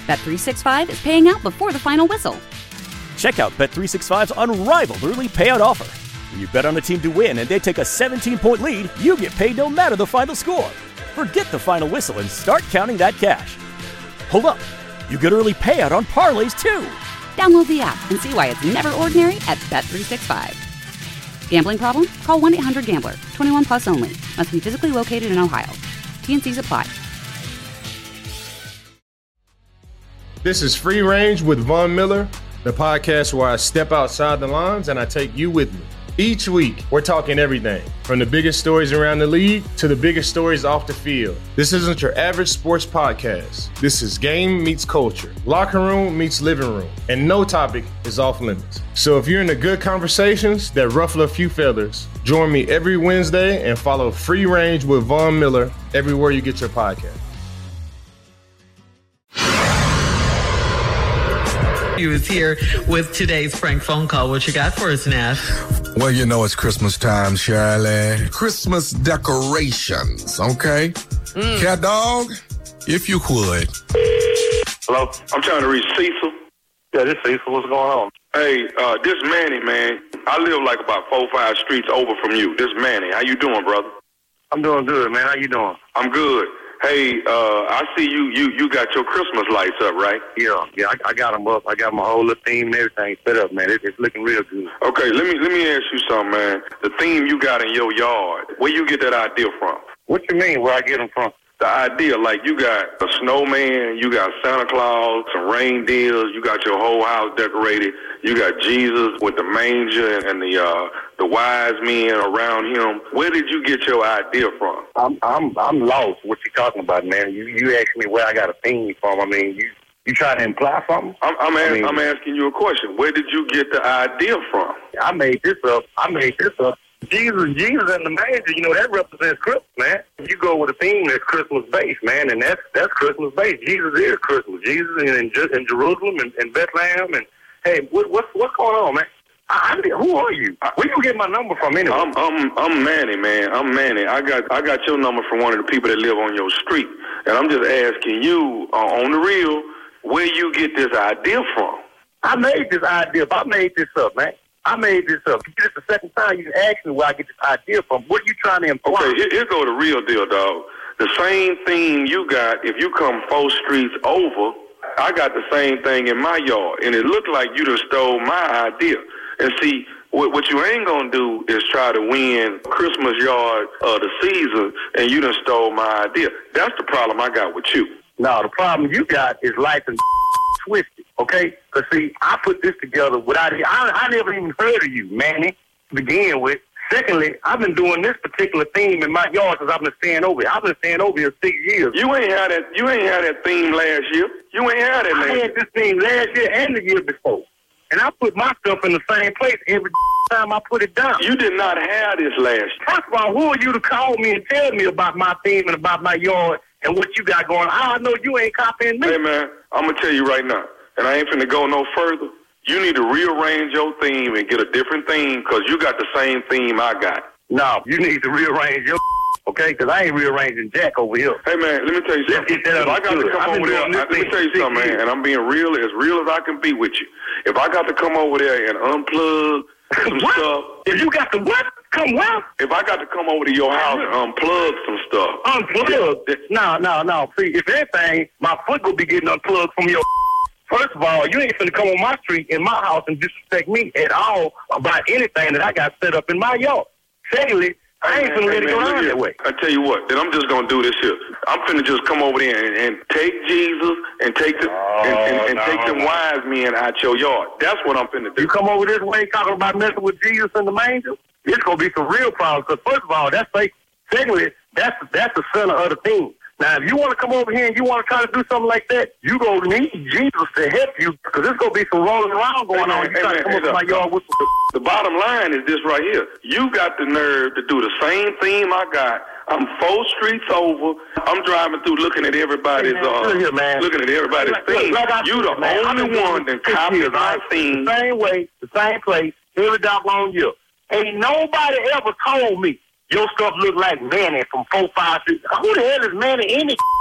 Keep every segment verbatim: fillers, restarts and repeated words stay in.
Bet three sixty-five is paying out before the final whistle. Check out Bet three sixty-five's unrivaled early payout offer. When you bet on a team to win and they take a seventeen-point lead, you get paid no matter the final score. Forget the final whistle and start counting that cash. Hold up. You get early payout on parlays, too. Download the app and see why it's never ordinary at Bet three sixty-five. Gambling problem? Call one eight hundred gambler. twenty-one plus only. Must be physically located in Ohio. T N Cs apply. This is Free Range with Von Miller, the podcast where I step outside the lines and I take you with me. Each week, we're talking everything, from the biggest stories around the league to the biggest stories off the field. This isn't your average sports podcast. This is game meets culture, locker room meets living room, and no topic is off limits. So if you're into good conversations that ruffle a few feathers, join me every Wednesday and follow Free Range with Von Miller everywhere you get your podcast. He was here with today's prank phone call. What you got for us, Nash? Well, you know it's Christmas time, Shirley. Christmas decorations, okay? Mm. Cat dog, if you would. Hello? I'm trying to reach Cecil. Yeah, this Cecil. What's going on? Hey, uh, this Manny, man. I live like about four, five streets over from you. This Manny. How you doing, brother? I'm doing good, man. How you doing? I'm good. Hey, uh, I see you, you you got your Christmas lights up, right? Yeah, yeah, I, I got them up. I got my whole little theme and everything set up, man. It, it's looking real good. Okay, let me let me ask you something, man. The theme you got in your yard, where you get that idea from? What you mean, where I get them from? The idea, like you got a snowman, you got Santa Claus, some reindeers, you got your whole house decorated, you got Jesus with the manger and the uh, the wise men around him. Where did you get your idea from? I'm I'm I'm lost. What you talking about, man? You you asked me where I got a theme from. I mean, you you trying to imply something? I'm I'm, ask, I mean, I'm asking you a question. Where did you get the idea from? I made this up. I made this up. Jesus, Jesus and the manger, you know, that represents Christmas, man. You go with a theme that's Christmas-based, man, and that's that's Christmas-based. Jesus is Christmas. Jesus in, in, in Jerusalem and, and Bethlehem. And, hey, what, what's what's going on, man? I, I, who are you? Where you get my number from anyway? I'm I'm I'm Manny, man. I'm Manny. I got I got your number from one of the people that live on your street, and I'm just asking you uh, on the real, where you get this idea from? I made this idea up. I made this up, man. I made this up. This is the second time you asked me where I get this idea from. What are you trying to imply? Okay, here, here go the real deal, dog. The same thing you got, if you come four streets over, I got the same thing in my yard, and it looked like you done stole my idea. And see, what, what you ain't gonna do is try to win Christmas yard of the season, and you done stole my idea. That's the problem I got with you. No, the problem you got is life and twisted, okay? Because, see, I put this together without it. I, I never even heard of you, Manny, to begin with. Secondly, I've been doing this particular theme in my yard since I've been staying over here. I've been staying over here six years. You ain't had that You ain't had that theme last year. You ain't had that last year. I had this theme last year and the year before. And I put my stuff in the same place every time I put it down. You did not have this last year. First of all, who are you to call me and tell me about my theme and about my yard and what you got going on? I know you ain't copying me. Hey, man, I'm going to tell you right now, and I ain't finna go no further. You need to rearrange your theme and get a different theme because you got the same theme I got. No, you need to rearrange your okay? Because I ain't rearranging Jack over here. Hey, man, let me tell you something. If I got to come over there, I, let me tell you something, man, and I'm being real, as real as I can be with you. If I got to come over there and unplug some what? stuff. If you got to what? Come what? If I got to come over to your house and unplug some stuff. Unplug? Yeah. No, no, no. See, if anything, my foot will be getting unplugged from your First of all, you ain't finna come on my street in my house and disrespect me at all about anything that I got set up in my yard. Secondly, I ain't finna let it go down that way. I tell you what, then I'm just gonna do this here. I'm finna just come over there and, and take Jesus and take the oh, and, and, and no, take them wise men out your yard. That's what I'm finna do. You come over this way talking about messing with Jesus and the manger? It's gonna be some real problems. Because first of all, that's fake. Secondly, that's that's the center of the thing. Now, if you want to come over here and you want to try to do something like that, you go need Jesus to help you because there's going to be some rolling around going hey, on. You hey, try man, to come hey, up to my yard with the... The bottom line is this right here. You got the nerve to do the same theme I got. I'm four streets over. I'm driving through looking at everybody's hey, man, uh, here, man. looking at everybody's like, theme. Like you the man, only one that copies my theme. The same way, the same place, every doggone year. Ain't nobody ever told me your stuff look like Manny from four five six. Who the hell is Manny any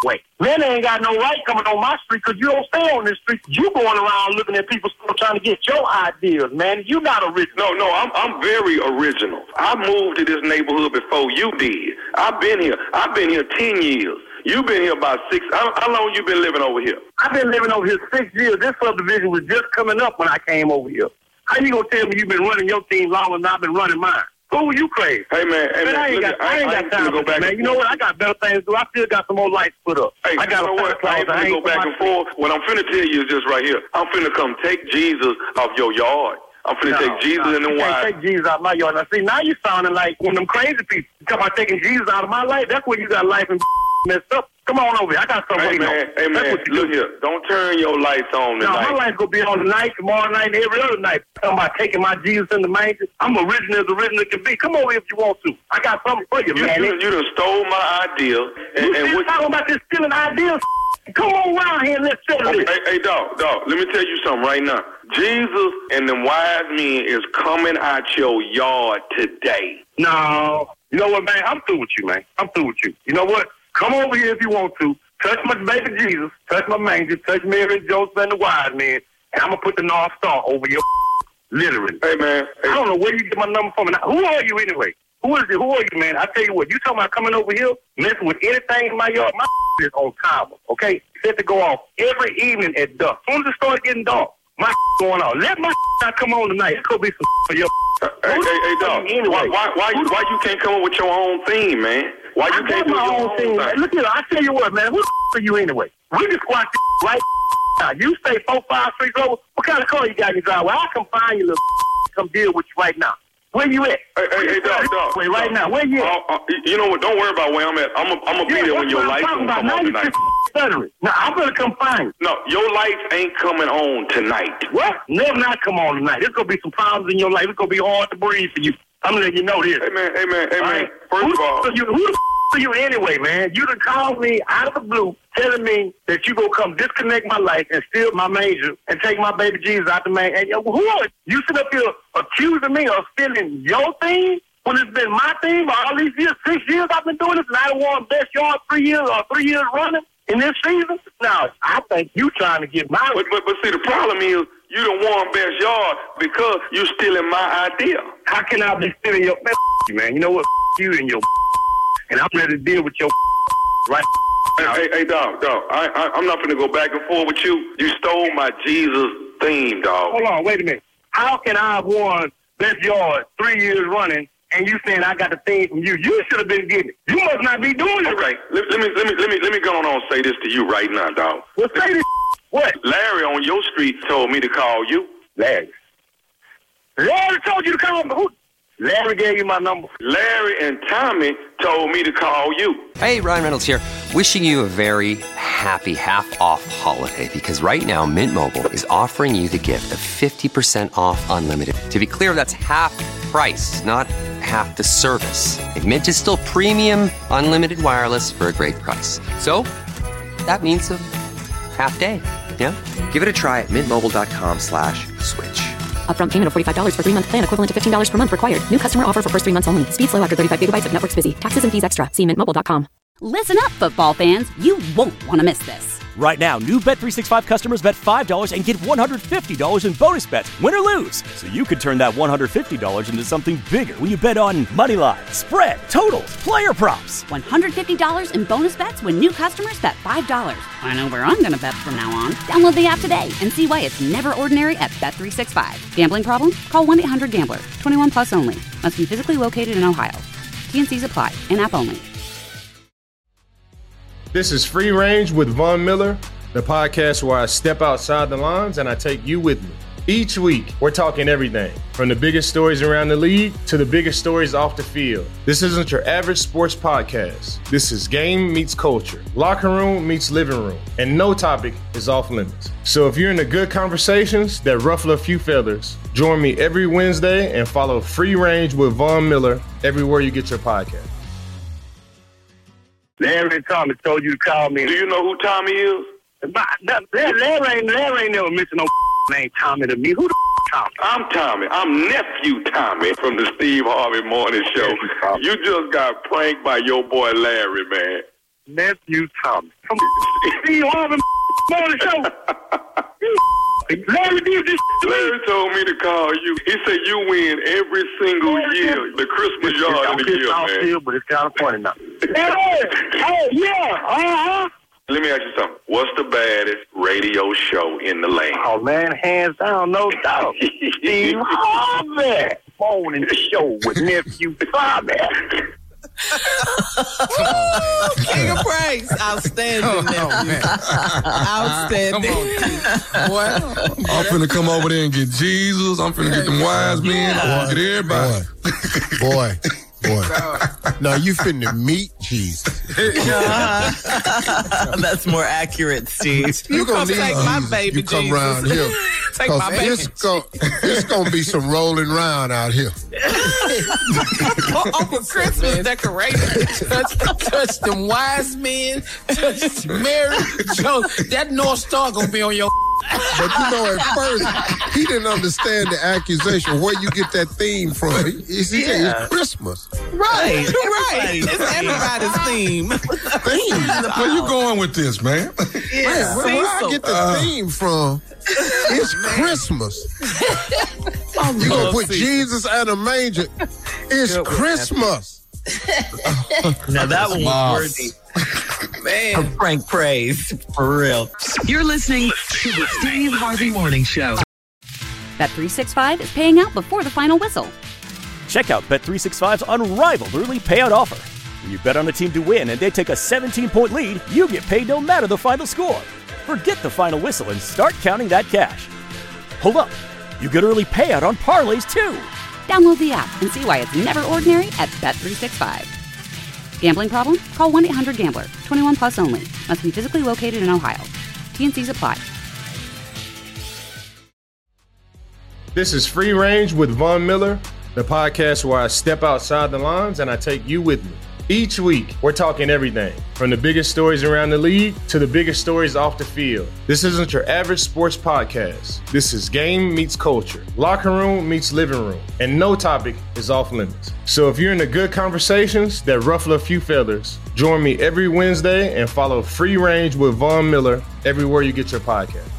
way. Man ain't got no right coming on my street because you don't stay on this street. You going around looking at people still trying to get your ideas, man. You not original. No, no, I'm I'm very original. I moved to this neighborhood before you did. I've been here. I've been here ten years. You've been here about six. How, how long you been living over here? I've been living over here six years. This subdivision was just coming up when I came over here. How you gonna tell me you've been running your team longer than I've been running mine? Who you crazy? Hey, man. Hey, man, man I ain't look, got, I ain't I, got I time to go for back that, man. You know what? I got better things to do. I still got some more lights put up. Hey, I got you know what? I ain't finna go back and forth. What I'm finna tell you is just right here. I'm finna come take Jesus off your yard. I'm finna no, take Jesus no, in the you wine. Can't take Jesus out of my yard. Now, see, now you sounding like one of them crazy people. You talking about taking Jesus out of my life? That's where you got life and messed up. Come on over here. I got something. Hey, man. Hey, man. Look do. here. Don't turn your lights on tonight. No, my lights gonna be on tonight, tomorrow night, and every other night. Talking about taking my Jesus in the manger. I'm original as original can be. Come over if you want to. I got something for you, you man. You, you done stole my idea. And, you and still what talking about this stealing ideas? Come on around here and let's settle okay, this. Hey, hey, dog, dog, let me tell you something right now. Jesus and them wise men is coming out your yard today. No. You know what, man? I'm through with you, man. I'm through with you. You know what? Come over here if you want to. Touch my baby Jesus. Touch my manger. Touch Mary and Joseph and the wise men. And I'm going to put the North Star over your literally. Hey, man. Hey. I don't know where you get my number from. Now, who are you anyway? Who is it? Who are you, man? I tell you what, you talking about coming over here, messing with anything in my yard, my is on timer, okay? Set to go off every evening at dusk. As soon as it starts getting dark, my going off. Let my not come on tonight. It's going to be some for your uh, Hey, hey, hey, dog. Anyway? Why, why, why, you, why you can't come up with your own theme, man? Why you I can't do my your own own thing? thing? Look here, I tell you what, man. Who the are you anyway? We can squat right now. You stay four, five streets over. What kind of car you got in your driveway? Well, I can find you, little come deal with you right now. Where you at? Hey, hey, hey dog, dog. Wait, right now. Where you at? Uh, uh, you know what? Don't worry about where I'm at. I'm going to be yeah, there when your lights come now on tonight. Stuttering. Now, I'm going to come find you. No, your lights ain't coming on tonight. What? Never not come on tonight. There's going to be some problems in your life. It's going to be hard to breathe for you. I'm letting you know this. Hey, man, hey, man, hey, man. Right? First who of all. You, who the f- are you anyway, man? You done called me out of the blue telling me that you going to come disconnect my life and steal my manger and take my baby Jesus out the manger. And who are you? You sit up here accusing me of stealing your thing when it's been my thing for all these years, six years I've been doing this, and I done won best yard three years or three years running in this season? Now, I think you trying to get my... But, but, but see, the problem is you done won best yard because you stealing my idea. How can I be stealing your... Man, you, man. You know what? You and your... And I'm ready to deal with your... Right now. Hey, hey, dog, dog. I, I, I'm not going to go back and forth with you. You stole my Jesus theme, dog. Hold on, wait a minute. How can I have won best yard three years running and you saying I got the theme from you? You should have been getting it. You must not be doing it. Okay, let, let me let me let me let me go on and say this to you right now, dog. Well, say this. What? Larry on your street told me to call you. Larry. Larry told you to call me. Who? Larry gave you my number. Larry and Tommy told me to call you. Hey, Ryan Reynolds here. Wishing you a very happy half-off holiday because right now Mint Mobile is offering you the gift of fifty percent off unlimited. To be clear, that's half price, not half the service. And Mint is still premium unlimited wireless for a great price. So that means a half day. Yeah? Give it a try at mintmobile.com slash switch. Upfront payment of forty-five dollars for three-month plan equivalent to fifteen dollars per month required. New customer offer for first three months only. Speed slow after thirty-five gigabytes if network's busy. Taxes and fees extra. See mint mobile dot com. Listen up, football fans. You won't want to miss this. Right now, new Bet three sixty-five customers bet five dollars and get one hundred fifty dollars in bonus bets, win or lose. So you could turn that one hundred fifty dollars into something bigger when you bet on money line, spread, totals, player props. one hundred fifty dollars in bonus bets when new customers bet five dollars. I know where I'm going to bet from now on. Download the app today and see why it's never ordinary at Bet three sixty-five. Gambling problem? Call one eight hundred gambler. twenty-one plus only. Must be physically located in Ohio. T N Cs apply. In-app only. This is Free Range with Von Miller, the podcast where I step outside the lines and I take you with me. Each week, we're talking everything from the biggest stories around the league to the biggest stories off the field. This isn't your average sports podcast. This is game meets culture, locker room meets living room, and no topic is off limits. So if you're into good conversations that ruffle a few feathers, join me every Wednesday and follow Free Range with Von Miller everywhere you get your podcast. Larry and Tommy told you to call me. Do you know who Tommy is? Larry, Larry, ain't, Larry ain't never mentioned no name Tommy to me. Who the Tommy? I'm Tommy. I'm nephew Tommy from the Steve Harvey Morning Show. You just got pranked by your boy Larry, man. Nephew Tommy. Come on. Steve Harvey morning show. Larry did this. Larry told me to call you. He said you win every single year. The Christmas yard of the year, man. Still, but it's kind of funny now. Hey, hey, yeah, uh-huh. Let me ask you something. What's the baddest radio show in the land? Oh, man, hands down, no doubt. Steve Harvey. Morning show with Nephew Tommy. King of praise. Outstanding. Oh, man. Outstanding. Come on, boy. I'm finna come over there and get Jesus. I'm finna get them wise men. I'm finna get everybody. Boy, boy. boy. No, you finna meet Jesus. Uh-huh. That's more accurate, Steve. You, you gonna take Jesus. my baby You come Jesus. around here. Take my baby. It's gonna, it's gonna be some rolling around out here. Uncle Christmas decorations. touch, touch them wise men. Touch Mary. Joe, that North Star gonna be on your. But you know, at first, he didn't understand the accusation. Where you get that theme from? He, he said Yeah. it's Christmas. Right, right. It's everybody's theme. Theme? Where you going with this, man? Yeah, Man, where, where I get the Uh, theme from? It's Christmas. You gonna put Jesus and a manger? It's Good one, Christmas. Now that one was Wow. worthy. Man, Frank praise for real. You're listening to the Steve Harvey Morning Show. Bet three sixty-five is paying out before the final whistle. Check out Bet three sixty-five's unrivaled early payout offer. When you bet on a team to win and they take a seventeen-point lead, you get paid no matter the final score. Forget the final whistle and start counting that cash. Hold up. You get early payout on parlays too. Download the app and see why it's never ordinary at Bet three sixty-five. Gambling problem? Call one eight hundred gambler. twenty-one plus only. Must be physically located in Ohio. T N Cs apply. This is Free Range with Von Miller, the podcast where I step outside the lines and I take you with me. Each week, we're talking everything from the biggest stories around the league to the biggest stories off the field. This isn't your average sports podcast. This is game meets culture, locker room meets living room, and no topic is off limits. So if you're into good conversations that ruffle a few feathers, join me every Wednesday and follow Free Range with Von Miller everywhere you get your podcast.